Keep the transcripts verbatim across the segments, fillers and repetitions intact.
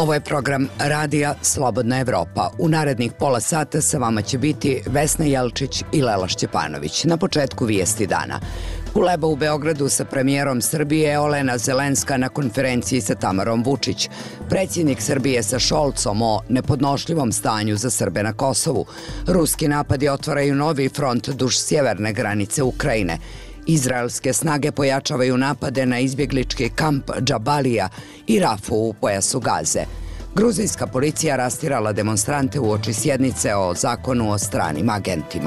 Ovo je program Radija Slobodna Evropa. U narednih pola sata sa vama će biti Vesna Jelčić i Lela Šćepanović. Na početku vijesti dana. Kuleba u Beogradu sa premijerom Srbije Olena Zelenska na konferenciji sa Tamarom Vučić. Predsjednik Srbije sa Šolcom o nepodnošljivom stanju za Srbe na Kosovu. Ruski napadi otvaraju novi front duž sjeverne granice Ukrajine. Izraelske snage pojačavaju napade na izbjeglički kamp Džabalija i Rafu u pojasu Gaze. Gruzijska policija rastirala demonstrante uoči sjednice o zakonu o stranim agentima.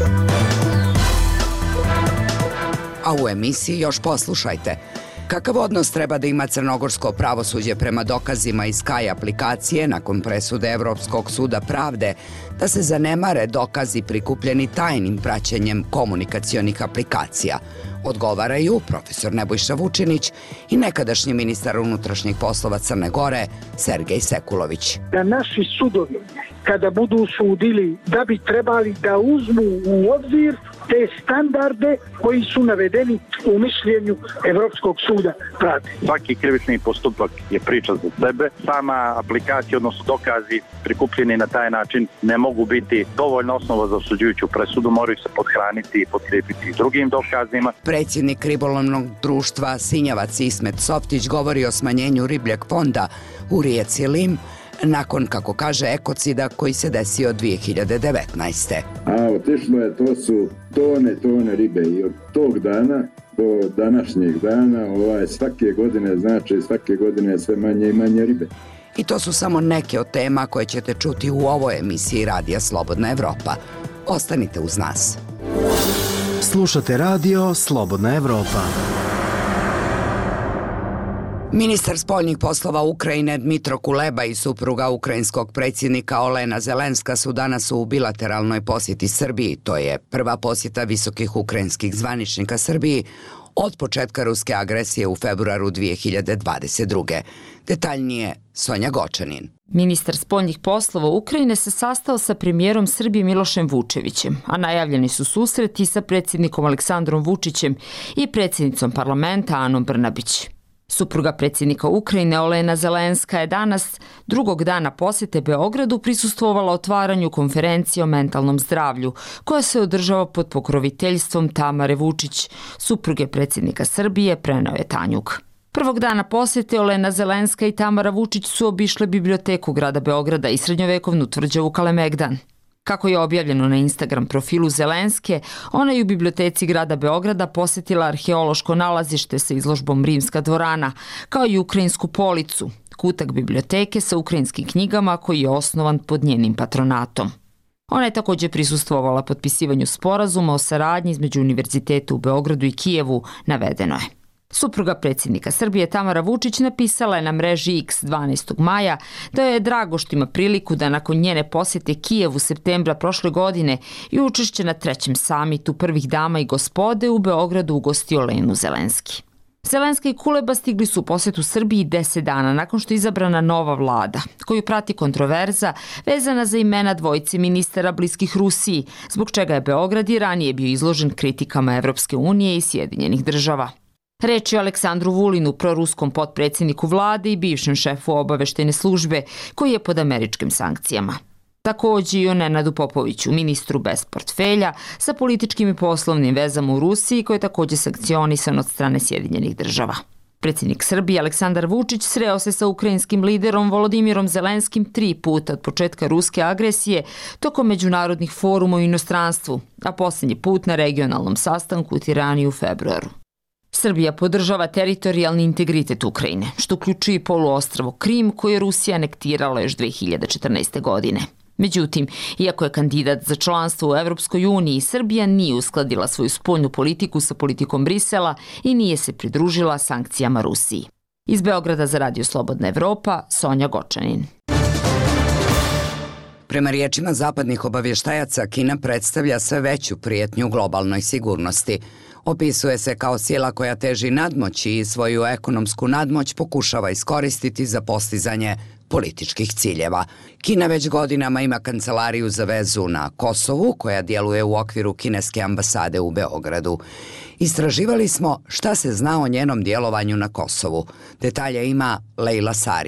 A u emisiji još poslušajte. Kakav odnos treba da ima crnogorsko pravosuđe prema dokazima iz Sky aplikacije nakon presude Evropskog suda pravde da se zanemare dokazi prikupljeni tajnim praćenjem komunikacionih aplikacija? Odgovaraju profesor Nebojša Vučinić i nekadašnji ministar unutrašnjih poslova Crne Gore Sergej Sekulović. Da naši sudovi, kada budu sudili, da bi trebali da uzmu u obzir te standarde koji su navedeni u mišljenju Evropskog suda pravde. Svaki krivični postupak je priča za sebe. Sama aplikacija, odnosno dokazi prikupljeni na taj način ne mogu biti dovoljna osnova za osuđujuću presudu, moraju se podhraniti i potkrijepiti drugim dokazima. Predsjednik ribolovnog društva Sinjavac Ismet Softić govori o smanjenju ribljeg fonda u rijeci Lim nakon, kako kaže, ekocida koji se desio dvije hiljade devetnaeste. A otišlo je, to su tone, tone ribe i od tog dana do današnjeg dana ovaj, svake godine, znači svake godine sve manje i manje ribe. I to su samo neke od tema koje ćete čuti u ovoj emisiji Radija Slobodna Evropa. Ostanite uz nas. Slušate Radio Slobodna Evropa. Ministar spoljnih poslova Ukrajine Dmitro Kuleba i supruga ukrajinskog predsjednika Olena Zelenska su danas u bilateralnoj posjeti Srbiji. To je prva posjeta visokih ukrajinskih zvaničnika Srbiji od početka ruske agresije u februaru dvije hiljade dvadeset druge. Detaljnije Sonja Gočanin. Ministar spoljnih poslova Ukrajine se sastao sa premijerom Srbije Milošem Vučevićem, a najavljeni su susreti sa predsjednikom Aleksandrom Vučićem i predsjednicom parlamenta Anom Brnabić. Supruga predsjednika Ukrajine Olena Zelenska je danas, drugog dana posjete Beogradu, prisustvovala otvaranju konferencije o mentalnom zdravlju, koja se održava pod pokroviteljstvom Tamare Vučić, supruge predsjednika Srbije, preneo je Tanjug. Prvog dana posjete Olena Zelenska i Tamara Vučić su obišle biblioteku grada Beograda i srednjovekovnu tvrđavu Kalemegdan. Kako je objavljeno na Instagram profilu Zelenske, ona je u biblioteci grada Beograda posjetila arheološko nalazište sa izložbom Rimska dvorana, kao i ukrajinsku policu, kutak biblioteke sa ukrajinskim knjigama koji je osnovan pod njenim patronatom. Ona je također prisustvovala potpisivanju sporazuma o saradnji između Univerziteta u Beogradu i Kijevu, navedeno je. Supruga predsjednika Srbije Tamara Vučić napisala je na mreži X dvanaestog maja da joj je drago što ima priliku da nakon njene posjete Kijevu septembra prošle godine i učešće na trećem samitu prvih dama i gospode u Beogradu ugosti Olenu Zelenski. Zelenska i Kuleba stigli su u posjetu Srbiji deset dana nakon što je izabrana nova vlada, koju prati kontroverza vezana za imena dvojice ministara bliskih Rusiji, zbog čega je Beograd i ranije bio izložen kritikama Evropske unije i Sjedinjenih država. Reč je o Aleksandru Vulinu, proruskom potpredsjedniku vlade i bivšem šefu obaveštajne službe, koji je pod američkim sankcijama. Također i o Nenadu Popoviću, ministru bez portfelja, sa političkim i poslovnim vezama u Rusiji, koji je također sankcionisan od strane Sjedinjenih država. Predsjednik Srbije Aleksandar Vučić sreo se sa ukrajinskim liderom Volodimirom Zelenskim tri puta od početka ruske agresije tokom međunarodnih foruma u inostranstvu, a posljednji put na regionalnom sastanku u Tirani u februaru. Srbija podržava teritorijalni integritet Ukrajine, što uključuje i poluostrvo Krim, koje je Rusija anektirala još dvije hiljade četrnaeste. godine. Međutim, iako je kandidat za članstvo u Evropskoj uniji, Srbija nije uskladila svoju spoljnu politiku sa politikom Brisela i nije se pridružila sankcijama Rusiji. Iz Beograda za Radio Slobodna Evropa, Sonja Gočanin. Prema riječima zapadnih obavještajaca, Kina predstavlja sve veću prijetnju globalnoj sigurnosti. Opisuje se kao sila koja teži nadmoći i svoju ekonomsku nadmoć pokušava iskoristiti za postizanje političkih ciljeva. Kina već godinama ima kancelariju za vezu na Kosovu, koja djeluje u okviru kineske ambasade u Beogradu. Istraživali smo šta se zna o njenom djelovanju na Kosovu. Detalje ima Lejla Sarić.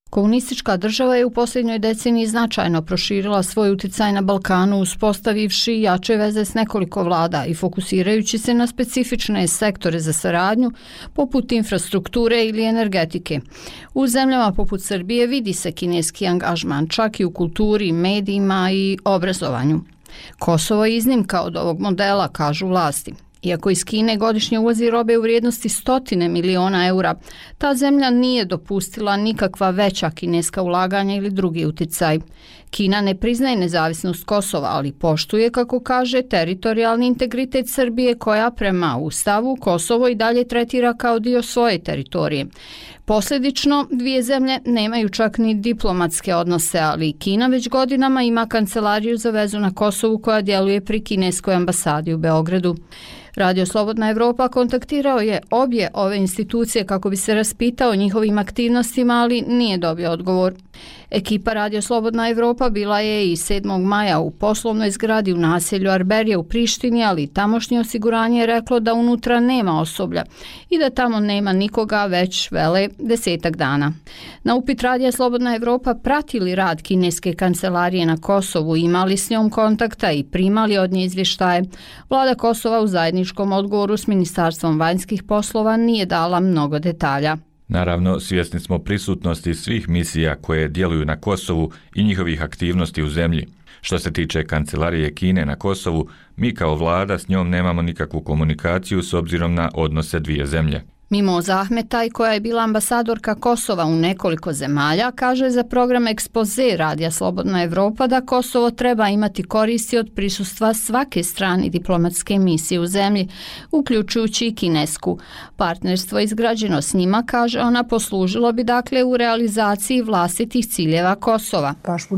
Komunistička država je u posljednjoj deceniji značajno proširila svoj uticaj na Balkanu, uspostavivši jače veze s nekoliko vlada i fokusirajući se na specifične sektore za saradnju, poput infrastrukture ili energetike. U zemljama poput Srbije vidi se kineski angažman čak i u kulturi, medijima i obrazovanju. Kosovo je iznimka od ovog modela, kažu vlasti. Iako iz Kine godišnje uvozi robe u vrijednosti stotine miliona eura, ta zemlja nije dopustila nikakva veća kineska ulaganja ili drugi uticaj. Kina ne priznaje nezavisnost Kosova, ali poštuje, kako kaže, teritorijalni integritet Srbije, koja prema Ustavu Kosovo i dalje tretira kao dio svoje teritorije. Posljedično, dvije zemlje nemaju čak ni diplomatske odnose, ali Kina već godinama ima kancelariju za vezu na Kosovu koja djeluje pri kineskoj ambasadi u Beogradu. Radio Slobodna Evropa kontaktirao je obje ove institucije kako bi se raspitao o njihovim aktivnostima, ali nije dobio odgovor. Ekipa Radio Slobodna Evropa bila je i sedmog maja u poslovnoj zgradi u naselju Arberije u Prištini, ali tamošnje osiguranje je reklo da unutra nema osoblja i da tamo nema nikoga već vele desetak dana. Na upit Radija Slobodna Evropa pratili rad kineske kancelarije na Kosovu, imali s njom kontakta i primali od nje izvještaje, vlada Kosova u zajedničkom odgovoru s Ministarstvom vanjskih poslova nije dala mnogo detalja. Naravno, svjesni smo prisutnosti svih misija koje djeluju na Kosovu i njihovih aktivnosti u zemlji. Što se tiče kancelarije Kine na Kosovu, mi kao vlada s njom nemamo nikakvu komunikaciju s obzirom na odnose dvije zemlje. Mimoza Ahmetaj, koja je bila ambasadorka Kosova u nekoliko zemalja, kaže za program Ekspoze Radija Slobodna Evropa da Kosovo treba imati koristi od prisustva svake strane diplomatske misije u zemlji, uključujući i kinesku. Partnerstvo izgrađeno s njima, kaže ona, poslužilo bi dakle u realizaciji vlastitih ciljeva Kosova.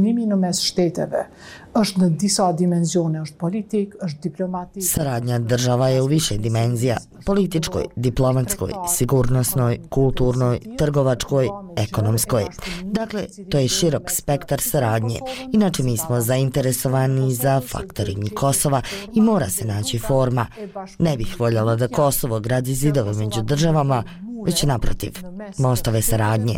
Saradnja država je u više dimenzija: političkoj, diplomatskoj, sigurnosnoj, kulturnoj, trgovačkoj, ekonomskoj. Dakle, to je širok spektar saradnje. Inače, mi smo zainteresovani za faktoring Kosova i mora se naći forma. Ne bih voljela da Kosovo gradi zidove među državama, već naprotiv, mostove saradnje.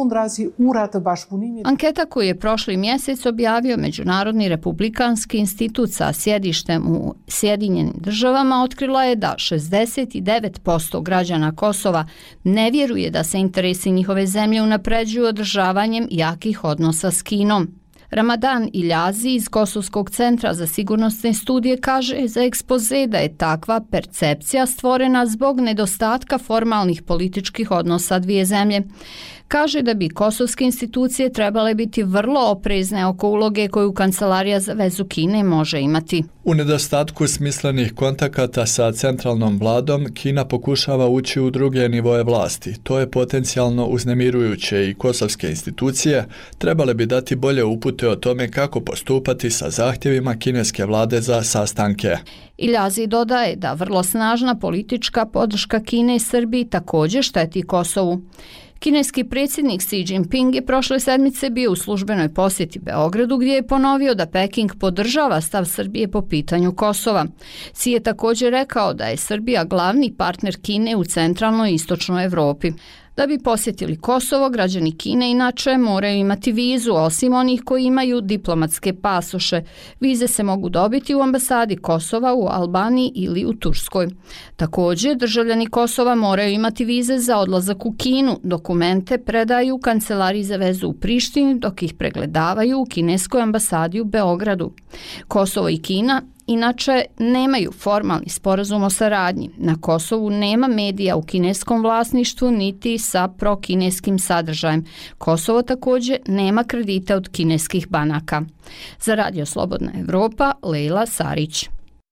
Anketa koju je prošli mjesec objavio Međunarodni republikanski institut sa sjedištem u Sjedinjenim državama otkrila je da šezdeset devet posto građana Kosova ne vjeruje da se interesi njihove zemlje unapređuju održavanjem jakih odnosa s Kinom. Ramadan Iljazi iz Kosovskog centra za sigurnosne studije kaže za Ekspoze da je takva percepcija stvorena zbog nedostatka formalnih političkih odnosa dvije zemlje. Kaže da bi kosovske institucije trebale biti vrlo oprezne oko uloge koju Kancelarija za vezu Kine može imati. U nedostatku smislenih kontakata sa centralnom vladom, Kina pokušava ući u druge nivoje vlasti. To je potencijalno uznemirujuće i kosovske institucije trebale bi dati bolje upute o tome kako postupati sa zahtjevima kineske vlade za sastanke. Iljazi dodaje da vrlo snažna politička podrška Kine i Srbiji također šteti Kosovu. Kineski predsjednik Xi Jinping je prošle sedmice bio u službenoj posjeti Beogradu gdje je ponovio da Peking podržava stav Srbije po pitanju Kosova. Xi je također rekao da je Srbija glavni partner Kine u centralnoj i istočnoj Evropi. Da bi posjetili Kosovo, građani Kine inače moraju imati vizu, osim onih koji imaju diplomatske pasoše. Vize se mogu dobiti u ambasadi Kosova u Albaniji ili u Turskoj. Također, državljani Kosova moraju imati vize za odlazak u Kinu. Dokumente predaju Kancelariji za vezu u Prištini, dok ih pregledavaju u kineskoj ambasadi u Beogradu. Kosovo i Kina inače nemaju formalni sporazum o saradnji. Na Kosovu nema medija u kineskom vlasništvu niti sa prokineskim sadržajem. Kosovo također nema kredite od kineskih banaka. Za Radio Slobodna Evropa, Lejla Sarić.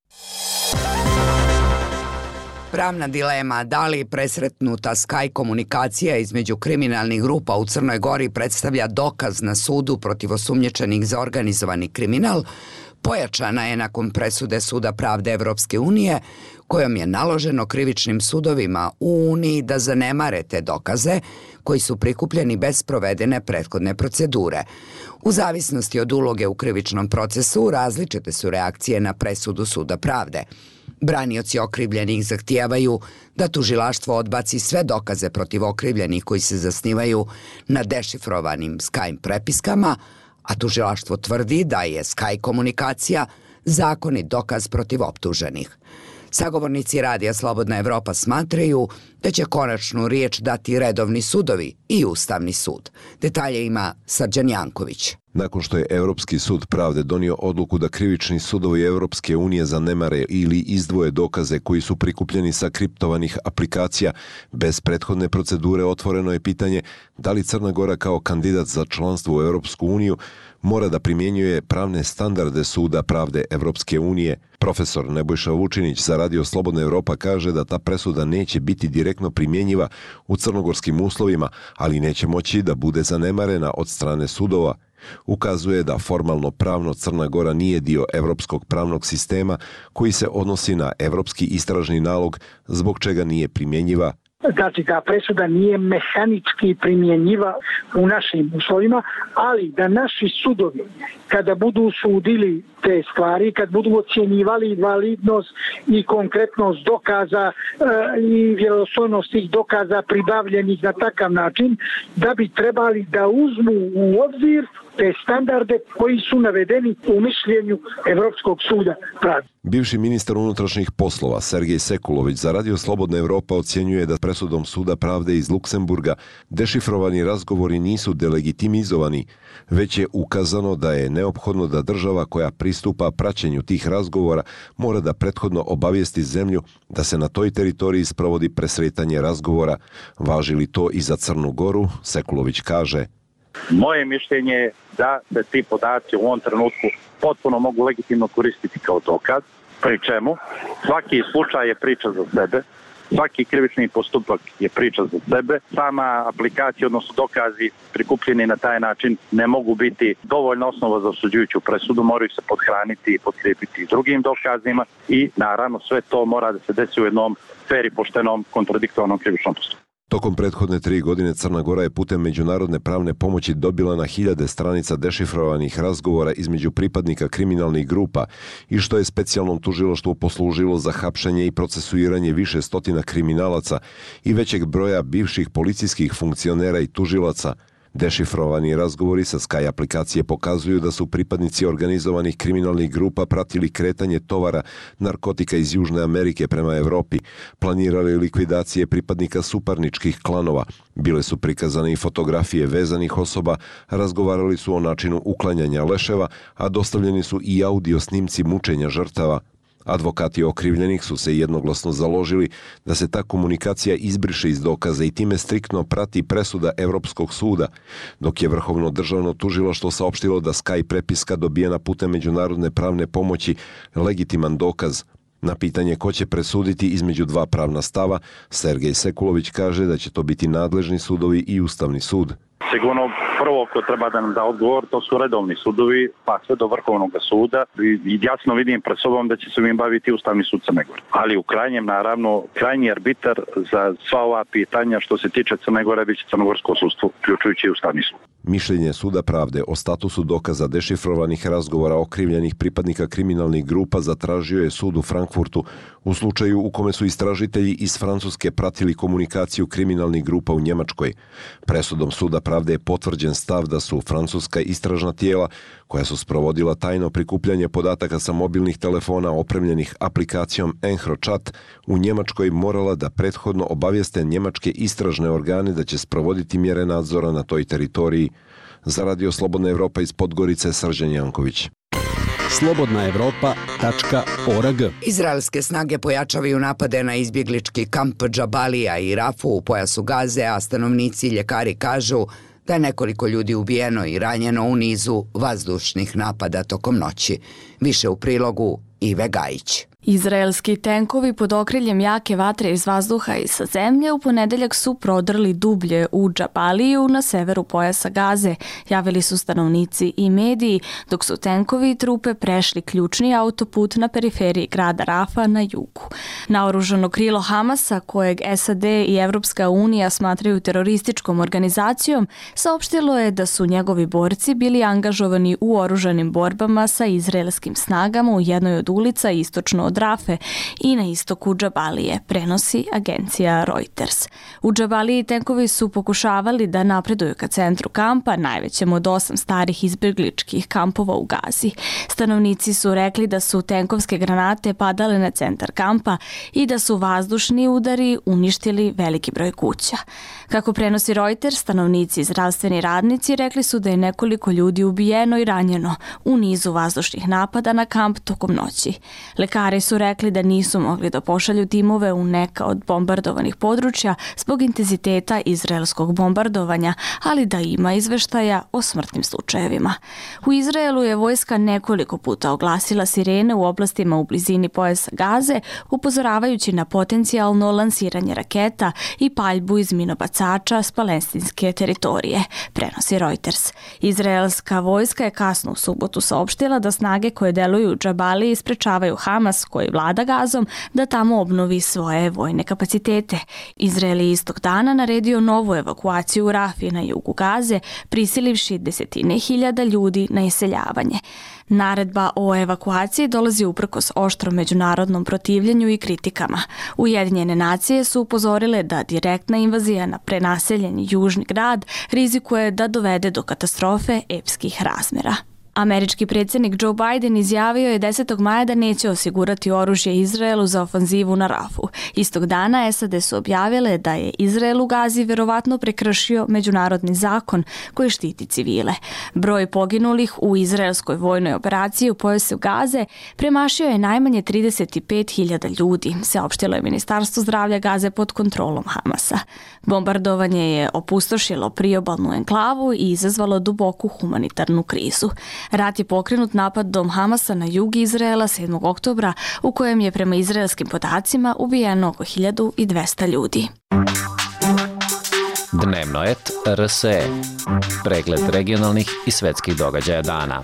Pravna dilema da li presretnuta Skype komunikacija između kriminalnih grupa u Crnoj Gori predstavlja dokaz na sudu protiv osumnjičenih za organizovani kriminal pojačana je nakon presude Suda pravde Evropske unije kojom je naloženo krivičnim sudovima u Uniji da zanemare te dokaze koji su prikupljeni bez provedene prethodne procedure. U zavisnosti od uloge u krivičnom procesu različite su reakcije na presudu Suda pravde. Branioci okrivljenih zahtijevaju da tužilaštvo odbaci sve dokaze protiv okrivljenih koji se zasnivaju na dešifrovanim Skype prepiskama, a tužilaštvo tvrdi da je Skype komunikacija zakonit dokaz protiv optuženih. Sagovornici Radija Slobodna Evropa smatraju da će konačnu riječ dati redovni sudovi i Ustavni sud. Detalje ima Srđan Janković. Nakon što je Europski sud pravde donio odluku da krivični sudovi Europske unije zanemare ili izdvoje dokaze koji su prikupljeni sa kriptovanih aplikacija bez prethodne procedure, otvoreno je pitanje da li Crna Gora kao kandidat za članstvo u Europsku uniju mora da primjenjuje pravne standarde Suda pravde Evropske unije. Profesor Nebojša Vučinić za Radio Slobodna Evropa kaže da ta presuda neće biti direktno primjenjiva u crnogorskim uslovima, ali neće moći da bude zanemarena od strane sudova. Ukazuje da formalno pravno Crna Gora nije dio evropskog pravnog sistema koji se odnosi na evropski istražni nalog, zbog čega nije primjenjiva. Znači da presuda nije mehanički primjenjiva u našim uslovima, ali da naši sudovi kada budu sudili te stvari, kad budu ocjenjivali validnost i konkretnost dokaza e, i vjerodostojnost tih dokaza pribavljenih na takav način, da bi trebali da uzmu u obzir te standarde koji su navedeni u mišljenju Evropskog suda pravde. Bivši ministar unutrašnjih poslova Sergej Sekulović za Radio Slobodna Evropa ocjenjuje da presudom Suda pravde iz Luksemburga dešifrovani razgovori nisu delegitimizovani, već je ukazano da je neophodno da država koja pristupa praćenju tih razgovora mora da prethodno obavijesti zemlju da se na toj teritoriji sprovodi presretanje razgovora. Važi li to i za Crnu Goru? Sekulović kaže: Moje mišljenje je da se ti podaci u ovom trenutku potpuno mogu legitimno koristiti kao dokaz, pri čemu svaki slučaj je priča za sebe, svaki krivični postupak je priča za sebe, sama aplikacija, odnosno dokazi prikupljeni na taj način ne mogu biti dovoljna osnova za osuđujuću presudu, moraju se podhraniti i potkrijepiti drugim dokazima i naravno sve to mora da se desi u jednom fer i poštenom kontradiktornom krivičnom postupku. Tokom prethodne tri godine Crna Gora je putem međunarodne pravne pomoći dobila na hiljade stranica dešifrovanih razgovora između pripadnika kriminalnih grupa i što je specijalnom tužilaštvu poslužilo za hapšenje i procesuiranje više stotina kriminalaca i većeg broja bivših policijskih funkcionera i tužilaca. Dešifrovani razgovori sa Sky aplikacije pokazuju da su pripadnici organizovanih kriminalnih grupa pratili kretanje tovara narkotika iz Južne Amerike prema Evropi, planirali likvidacije pripadnika suparničkih klanova, bile su prikazane i fotografije vezanih osoba, razgovarali su o načinu uklanjanja leševa, a dostavljeni su i audio snimci mučenja žrtava. Advokati okrivljenih su se jednoglasno založili da se ta komunikacija izbriše iz dokaza i time striktno prati presuda Evropskog suda, dok je Vrhovno državno tužilaštvo saopštilo da Skype prepiska dobijena putem međunarodne pravne pomoći legitiman dokaz. Na pitanje ko će presuditi između dva pravna stava, Sergej Sekulović kaže da će to biti nadležni sudovi i Ustavni sud. Sigurno prvo ko treba da nam da odgovor, to su redovni sudovi, pa sve do Vrhovnog suda. I jasno vidim pred sobom da će se im baviti Ustavni sud Crne Gore. Ali u krajnjem, naravno, krajnji arbitar za sva ova pitanja što se tiče Crne Gore biće crnogorsko sudstvo, uključujući i Ustavni sud. Mišljenje Suda pravde o statusu dokaza dešifrovanih razgovora okrivljenih pripadnika kriminalnih grupa zatražio je sud u Frankfurtu u slučaju u kome su istražitelji iz Francuske pratili komunikaciju kriminalnih grupa u Njemačkoj. Presudom Suda pravde je potvrđen stav da su francuska istražna tijela koja su sprovodila tajno prikupljanje podataka sa mobilnih telefona opremljenih aplikacijom EncroChat u Njemačkoj morala da prethodno obavijeste njemačke istražne organe da će sprovoditi mjere nadzora na toj teritoriji. Za Radio Slobodna Evropa iz Podgorice, Srđan Janković. slobodna evropa tačka org. Izraelske snage pojačavaju napade na izbjeglički kamp Džabalija i Rafu u pojasu Gaze, a stanovnici i ljekari kažu da je nekoliko ljudi ubijeno i ranjeno u nizu vazdušnih napada tokom noći. Više u prilogu Ive Gajić. Izraelski tenkovi pod okriljem jake vatre iz vazduha i sa zemlje u ponedeljak su prodrli dublje u Džabaliju na severu pojasa Gaze, javili su stanovnici i mediji, dok su tenkovi i trupe prešli ključni autoput na periferiji grada Rafa na jugu. Naoružano krilo Hamasa, kojeg S A D i Evropska unija smatraju terorističkom organizacijom, saopštilo je da su njegovi borci bili angažovani u oružanim borbama sa izraelskim snagama u jednoj od ulica istočno od Rafe i na istoku Džabalije, prenosi agencija Reuters. U Džabaliji tenkovi su pokušavali da napreduju ka centru kampa, najvećem od osam starih izbjegličkih kampova u Gazi. Stanovnici su rekli da su tenkovske granate padale na centar kampa i da su vazdušni udari uništili veliki broj kuća. Kako prenosi Reuters, stanovnici i zdravstveni radnici rekli su da je nekoliko ljudi ubijeno i ranjeno u nizu vazdušnih napada na kamp tokom noći. Lekari su rekli da nisu mogli da pošalju timove u neka od bombardovanih područja zbog intenziteta izraelskog bombardovanja, ali da ima izveštaja o smrtnim slučajevima. U Izraelu je vojska nekoliko puta oglasila sirene u oblastima u blizini pojasa Gaze, upozoravajući na potencijalno lansiranje raketa i paljbu iz minobacača s palestinske teritorije, prenosi Reuters. Izraelska vojska je kasno u subotu saopštila da snage koje deluju u Džabaliji sprečavaju Hamas, koji vlada Gazom, da tamo obnovi svoje vojne kapacitete. Izrael je istog dana naredio novu evakuaciju u Rafi na jugu Gaze, prisilivši desetine hiljada ljudi na iseljavanje. Naredba o evakuaciji dolazi uprkos oštrom međunarodnom protivljenju i kritikama. Ujedinjene nacije su upozorile da direktna invazija na prenaseljeni južni grad rizikuje da dovede do katastrofe epskih razmjera. Američki predsjednik Joe Biden izjavio je desetog maja da neće osigurati oružje Izraelu za ofanzivu na Rafu. Istog dana S A D su objavile da je Izrael u Gazi vjerovatno prekršio međunarodni zakon koji štiti civile. Broj poginulih u izraelskoj vojnoj operaciji u pojasu Gaze premašio je najmanje trideset pet hiljada ljudi, saopštilo je Ministarstvo zdravlja Gaze pod kontrolom Hamasa. Bombardovanje je opustošilo priobalnu enklavu i izazvalo duboku humanitarnu krizu. Rat je pokrenut napadom Hamasa na jug Izraela sedmog oktobra, u kojem je prema izraelskim podacima ubijeno oko hiljadu dvesta ljudi. Dnevnoet R S E. Pregled regionalnih i svetskih događaja dana.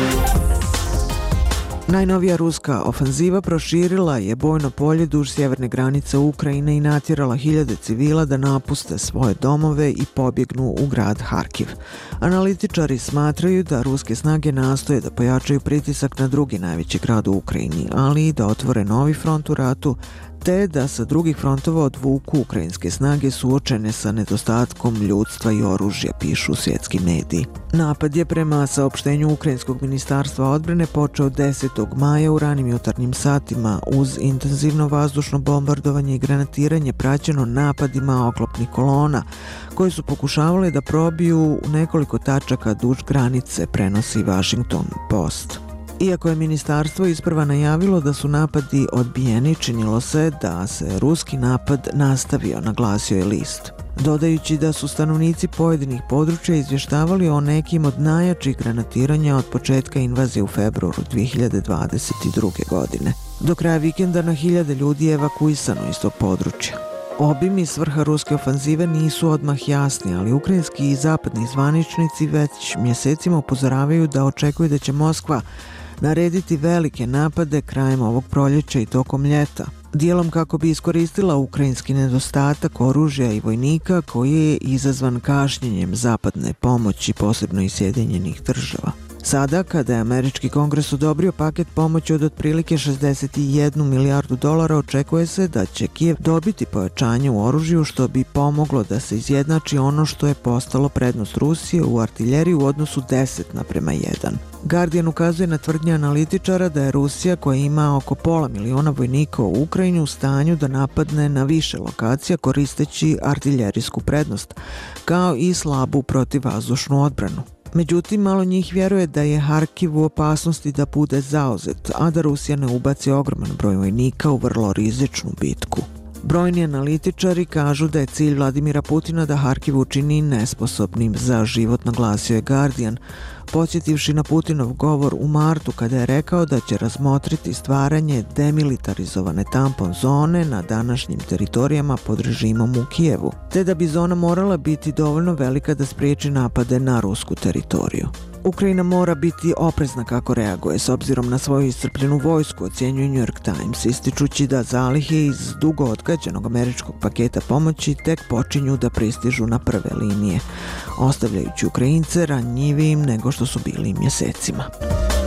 Najnovija ruska ofanziva proširila je bojno polje duž sjeverne granice Ukrajine i natjerala hiljade civila da napuste svoje domove i pobjegnu u grad Harkiv. Analitičari smatraju da ruske snage nastoje da pojačaju pritisak na drugi najveći grad u Ukrajini, ali i da otvore novi front u ratu, te da sa drugih frontova odvuku ukrajinske snage suočene sa nedostatkom ljudstva i oružja, pišu svjetski mediji. Napad je prema saopštenju Ukrajinskog ministarstva odbrane počeo desetog maja u ranim jutarnjim satima uz intenzivno vazdušno bombardovanje i granatiranje praćeno napadima oklopnih kolona koje su pokušavale da probiju u nekoliko tačaka duž granice, prenosi Washington Post. Iako je ministarstvo isprva najavilo da su napadi odbijeni, činilo se da se ruski napad nastavio, naglasio je list. Dodajući da su stanovnici pojedinih područja izvještavali o nekim od najjačih granatiranja od početka invazije u februaru dvije hiljade dvadeset druge. godine. Do kraja vikenda na hiljade ljudi je evakuisano iz tog područja. Obim i svrha ruske ofanzive nisu odmah jasni, ali ukrajinski i zapadni zvaničnici već mjesecima upozoravaju da očekuju da će Moskva narediti velike napade krajem ovog proljeća i tokom ljeta, dijelom kako bi iskoristila ukrajinski nedostatak oružja i vojnika koji je izazvan kašnjenjem zapadne pomoći, posebno iz Sjedinjenih država. Sada, kada je američki kongres odobrio paket pomoći od otprilike šezdeset jednu milijardu dolara, očekuje se da će Kijev dobiti pojačanje u oružju, što bi pomoglo da se izjednači ono što je postalo prednost Rusije u artiljeriji u odnosu deset naprema jedan. Guardian ukazuje na tvrdnje analitičara da je Rusija, koja ima oko pola miliona vojnika u Ukrajini, u stanju da napadne na više lokacija koristeći artiljerijsku prednost, kao i slabu protivvazdušnu odbranu. Međutim, malo njih vjeruje da je Harkiv u opasnosti da bude zauzet, a da Rusija ne ubaci ogroman broj vojnika u vrlo rizičnu bitku. Brojni analitičari kažu da je cilj Vladimira Putina da Harkiv učini nesposobnim za život, naglasio je Guardian, podsjetivši na Putinov govor u martu kada je rekao da će razmotriti stvaranje demilitarizovane tampon zone na današnjim teritorijama pod režimom u Kijevu, te da bi zona morala biti dovoljno velika da spriječi napade na rusku teritoriju. Ukrajina mora biti oprezna kako reaguje s obzirom na svoju iscrpljenu vojsku, ocjenjuje New York Times, ističući da zalihe iz dugo odgađenog američkog paketa pomoći tek počinju da pristižu na prve linije, ostavljajući Ukrajince ranjivijim nego što su bili mjesecima.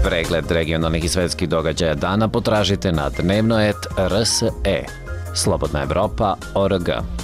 Pregled regionalnih i svetskih događaja dana potražite na dnevnoet tačka r s e. Slobodna Evropa tačka org.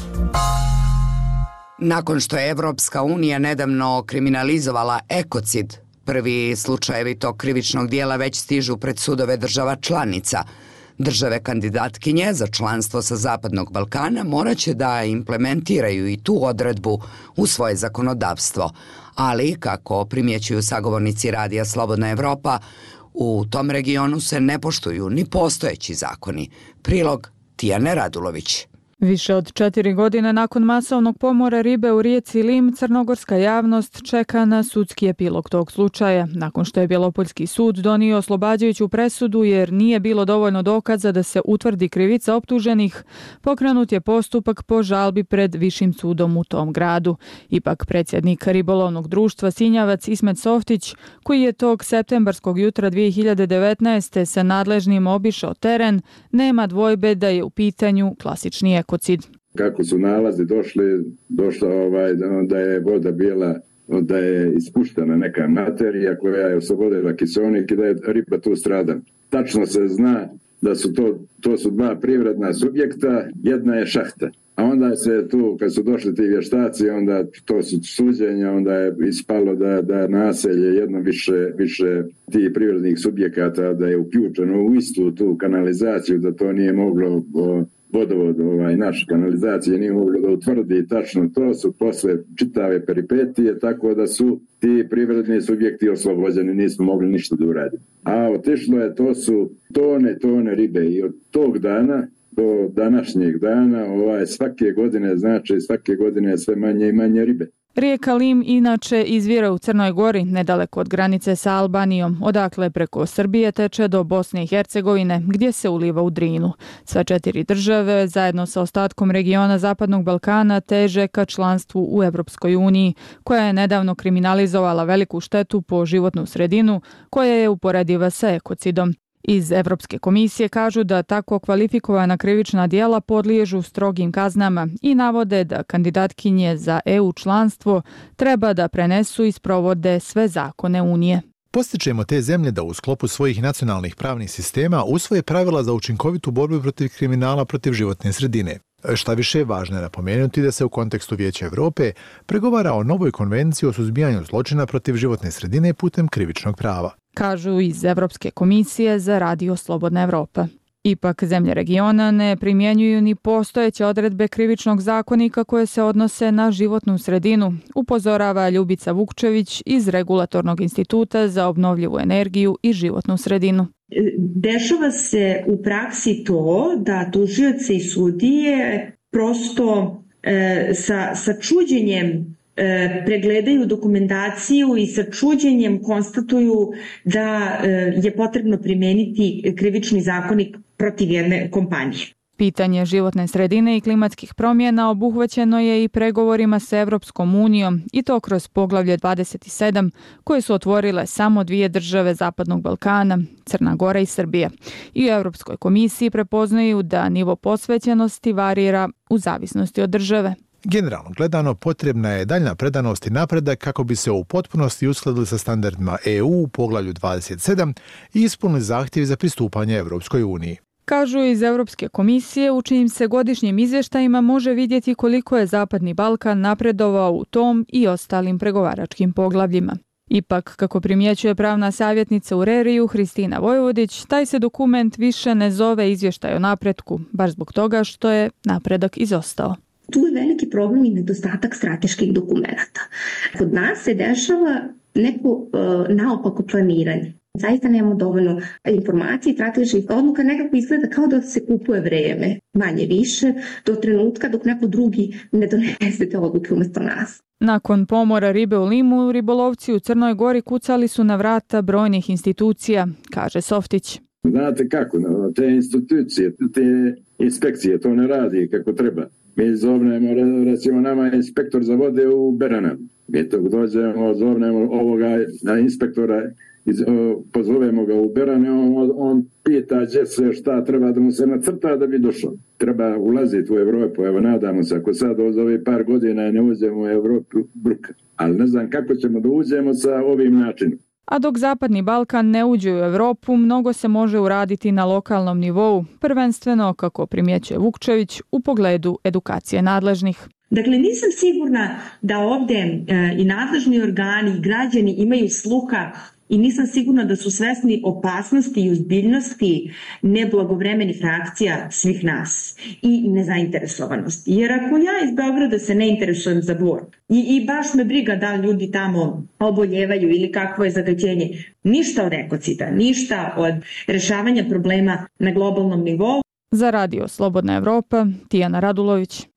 Nakon što je Evropska unija nedavno kriminalizovala ekocid, prvi slučajevi tog krivičnog dijela već stižu pred sudove država članica. Države kandidatkinje za članstvo sa Zapadnog Balkana morat će da implementiraju i tu odredbu u svoje zakonodavstvo. Ali, kako primjećuju sagovornici radija Slobodna Evropa, u tom regionu se ne poštuju ni postojeći zakoni. Prilog Tijane Radulović. Više od četiri godine nakon masovnog pomora ribe u rijeci Lim, crnogorska javnost čeka na sudski epilog tog slučaja. Nakon što je Bjelopoljski sud donio oslobađajuću presudu jer nije bilo dovoljno dokaza da se utvrdi krivica optuženih, pokrenut je postupak po žalbi pred Višim sudom u tom gradu. Ipak predsjednik ribolovnog društva Sinjavac Ismet Softić, koji je tog septembarskog jutra dvije hiljade devetnaeste sa nadležnim obišao teren, nema dvojbe da je u pitanju klasični ekocid. Kako su nalazi došli, došla ovaj, da je voda bila, da je ispuštena neka materija koja je oslobodila kiseonik i da je riba tu stradala. Tačno se zna da su to, to su dva privredna subjekta, jedna je šahta. A onda se tu, kad su došli ti vještaci, onda to su suđenja, onda je ispalo da, da naselje jedno više, više tih privrednih subjekata, da je uključeno u istu tu kanalizaciju, da to nije moglo o, vodovod, ovaj, naš kanalizacije nije moglo da utvrdi tačno to, su posle čitave peripetije, tako da su ti privredni subjekti oslobođeni, nismo mogli ništa da uradimo. A otišlo je, to su tone, tone ribe i od tog dana do današnjeg dana, ovaj, svake godine, znači svake godine je sve manje i manje ribe. Rijeka Lim inače izvira u Crnoj Gori, nedaleko od granice sa Albanijom, odakle preko Srbije teče do Bosne i Hercegovine, gdje se uliva u Drinu. Sva četiri države, zajedno sa ostatkom regiona Zapadnog Balkana, teže ka članstvu u Evropskoj uniji, koja je nedavno kriminalizovala veliku štetu po životnu sredinu, koja je uporediva sa ekocidom. Iz Evropske komisije kažu da tako kvalifikovana krivična dijela podliježu strogim kaznama i navode da kandidatkinje za E U članstvo treba da prenesu i sprovode sve zakone Unije. Postičemo te zemlje da u sklopu svojih nacionalnih pravnih sistema usvoje pravila za učinkovitu borbu protiv kriminala protiv životne sredine. Šta više, važno je napomenuti da se u kontekstu Vijeća Evrope pregovara o novoj konvenciji o suzbijanju zločina protiv životne sredine putem krivičnog prava. Kažu iz Evropske komisije za radio Slobodna Evropa. Ipak zemlje regiona ne primjenjuju ni postojeće odredbe krivičnog zakonika koje se odnose na životnu sredinu, upozorava Ljubica Vukčević iz Regulatornog instituta za obnovljivu energiju i životnu sredinu. Dešava se u praksi to da tužioci i sudije prosto e, sa, sa čuđenjem e, pregledaju dokumentaciju i sa čuđenjem konstatuju da e, je potrebno primeniti krivični zakonik protiv jedne kompanije. Pitanje životne sredine i klimatskih promjena obuhvaćeno je i pregovorima s Evropskom unijom i to kroz poglavlje dvadeset sedam koje su otvorile samo dvije države Zapadnog Balkana, Crna Gora i Srbija. I u Evropskoj komisiji prepoznaju da nivo posvećenosti varira u zavisnosti od države. Generalno gledano, potrebna je daljna predanost i napredak kako bi se u potpunosti uskladili sa standardima E U u poglavlju dvadeset sedam i ispunili zahtjevi za pristupanje Evropskoj uniji. Kažu iz Evropske komisije, u čijim se godišnjim izvještajima može vidjeti koliko je Zapadni Balkan napredovao u tom i ostalim pregovaračkim poglavljima. Ipak, kako primjećuje pravna savjetnica u Reriju Hristina Vojvodić, taj se dokument više ne zove izvještaj o napretku, baš zbog toga što je napredak izostao. Tu je veliki problem i nedostatak strateških dokumenata. Kod nas se dešava neko uh, naopako planiranje. Zaista nemamo dovoljno informacije i strateških odluka, nekako izgleda kao da se kupuje vreme, manje više, do trenutka dok neko drugi ne donese te odluke umjesto nas. Nakon pomora ribe u Limu, ribolovci u Crnoj Gori kucali su na vrata brojnih institucija, kaže Softić. Znate kako, te institucije, te inspekcije to ne radi kako treba. Mi zovnemo, recimo nama je inspektor za vode u Beranama. Mi to dođemo, zovnemo ovoga inspektora, pozovemo ga u Berane, on, on pita gdje se šta treba da mu se nacrta da bi došao. Treba ulaziti u Evropu, evo nadamo se, ako sad od ovih par godina ne uđemo u Evropu, bruka. Ali ne znam kako ćemo da uđemo sa ovim načinom. A dok Zapadni Balkan ne uđe u Evropu, mnogo se može uraditi na lokalnom nivou, prvenstveno, kako primjećuje Vukčević, u pogledu edukacije nadležnih. Dakle, nisam sigurna da ovde e, i nadležni organi i građani imaju sluha i nisam sigurna da su svesni opasnosti i uzbiljnosti neblagovremenih reakcija svih nas i nezainteresovanosti. Jer ako ja iz Beograda se ne interesujem za bor i, i baš me briga da li ljudi tamo oboljevaju ili kakvo je zagađenje, ništa od ekocida, ništa od rešavanja problema na globalnom nivou. Za Radio Slobodna Evropa, Tijana Radulović.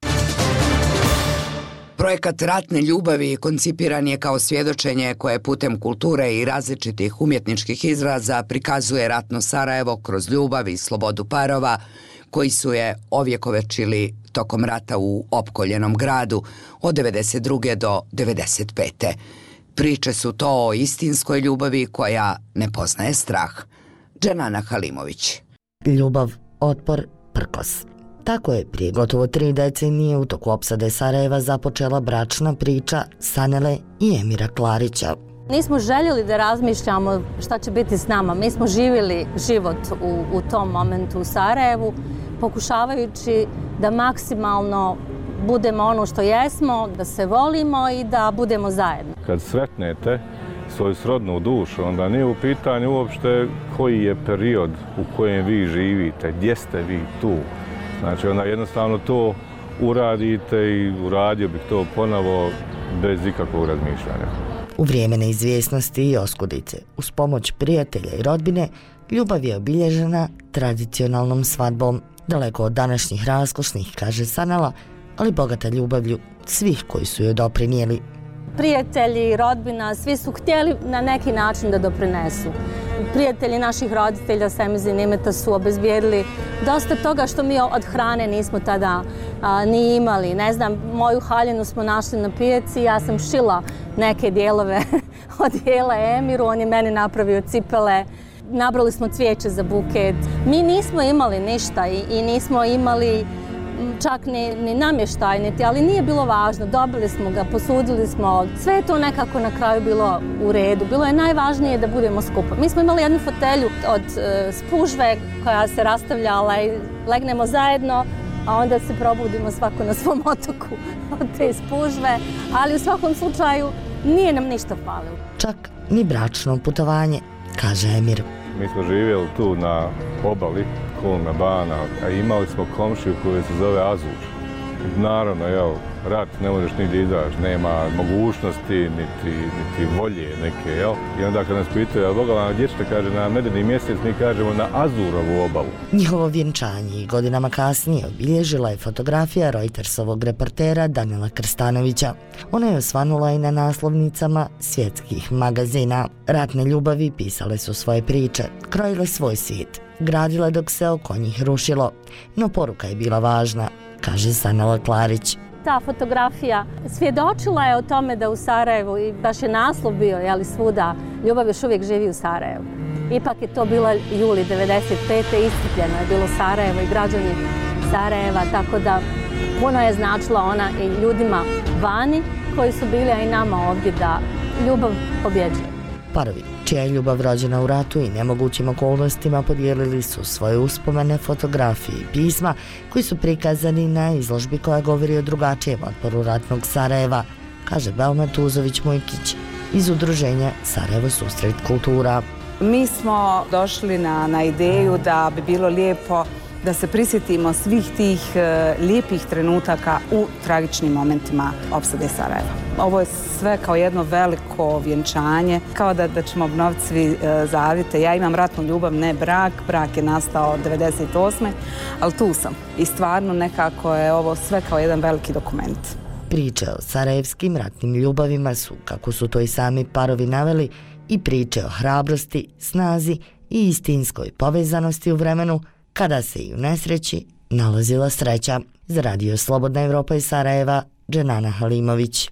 Projekat Ratne ljubavi koncipiran je kao svjedočenje koje putem kulture i različitih umjetničkih izraza prikazuje ratno Sarajevo kroz ljubav i slobodu parova koji su je ovjekovečili tokom rata u opkoljenom gradu od devedeset druge do devedeset pete Priče su to o istinskoj ljubavi koja ne poznaje strah. Dženana Halimović. Ljubav, otpor, prkos. Tako je prije gotovo tri decenije u toku opsade Sarajeva započela bračna priča Sanele i Emira Klarića. Nismo željeli da razmišljamo šta će biti s nama. Mi smo živjeli život u, u tom momentu u Sarajevu, pokušavajući da maksimalno budemo ono što jesmo, da se volimo i da budemo zajedno. Kad sretnete svoju srodnu dušu, onda nije u pitanju uopšte koji je period u kojem vi živite, gdje ste vi tu. Znači, onda jednostavno to uradite i uradio bih to ponovo bez ikakvog razmišljanja. U vrijeme neizvjesnosti i oskudice, uz pomoć prijatelja i rodbine, ljubav je obilježena tradicionalnom svadbom, daleko od današnjih raskošnih, kaže Sanela, ali bogata ljubavlju svih koji su joj doprinijeli. Prijatelji, rodbina, svi su htjeli na neki način da doprinesu. Prijatelji naših roditelja Semizi Nimeta su obezbijedili dosta toga što mi od hrane nismo tada a, ni imali. Ne znam, moju haljinu smo našli na pijaci, ja sam šila neke dijelove od jela Emiru, on je meni napravio cipele. Nabrali smo cvijeće za buket. Mi nismo imali ništa i, i nismo imali čak ni, ni namještaj, niti, ali nije bilo važno. Dobili smo ga, posudili smo. Sve je to nekako na kraju bilo u redu. Bilo je najvažnije da budemo skupa. Mi smo imali jednu fotelju od e, spužve koja se rastavljala i legnemo zajedno, a onda se probudimo svako na svom otoku od te spužve. Ali u svakom slučaju nije nam ništa falilo. Čak ni bračno putovanje, kaže Emir. Mi smo živjeli tu na obali Kolna Bana, a imali smo komšiju koju se zove Azur. Naravno, jel, rat ne možeš nigdje izaći, nema mogućnosti, niti, niti volje neke, jel? I onda kad nas pitaju, jel Bogala, gdje ćete, kaže, na medeni mjesec, mi kažemo na Azurovu obalu. Njihovo vjenčanje i godinama kasnije obilježila je fotografija Reutersovog reportera Danila Krstanovića. Ona je osvanula i na naslovnicama svjetskih magazina. Ratne ljubavi pisale su svoje priče, krojile svoj svijet, gradile dok se oko njih rušilo. No poruka je bila važna, kaže Sanela Klarić. Ta fotografija svjedočila je o tome da u Sarajevu, i baš je naslov bio, jeli svuda, ljubav još uvijek živi u Sarajevu. Ipak je to bilo juli devedeset pete iscrpljeno je bilo Sarajevo i građani Sarajeva, tako da puno je značila ona i ljudima vani koji su bili, a i nama ovdje, da ljubav pobjeđuje. Parovi, čija je ljubav rođena u ratu i nemogućim okolnostima, podijelili su svoje uspomene, fotografije i pisma koji su prikazani na izložbi koja govori o drugačijem otporu ratnog Sarajeva, kaže Belma Tuzović-Mujkić iz udruženja Sarajevo susret kultura. Mi smo došli na, na ideju da bi bilo lijepo da se prisjetimo svih tih e, lijepih trenutaka u tragičnim momentima opsade Sarajeva. Ovo je sve kao jedno veliko vjenčanje, kao da, da ćemo obnoviti svi e, zavjete. Ja imam ratnu ljubav, ne brak, brak je nastao devedeset osme ali tu sam. I stvarno nekako je ovo sve kao jedan veliki dokument. Priče o sarajevskim ratnim ljubavima su, kako su to i sami parovi naveli, i priče o hrabrosti, snazi i istinskoj povezanosti u vremenu kada se i u nesreći nalazila sreća. Za Radio Slobodna Evropa iz Sarajeva, Dženana Halimović.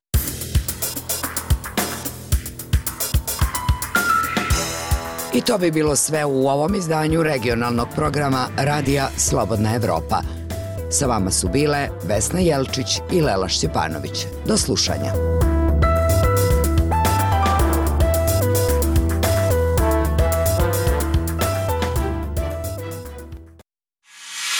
I to bi bilo sve u ovom izdanju regionalnog programa Radija Slobodna Evropa. Sa vama su bile Vesna Jelčić i Lela Šćepanović. Do slušanja.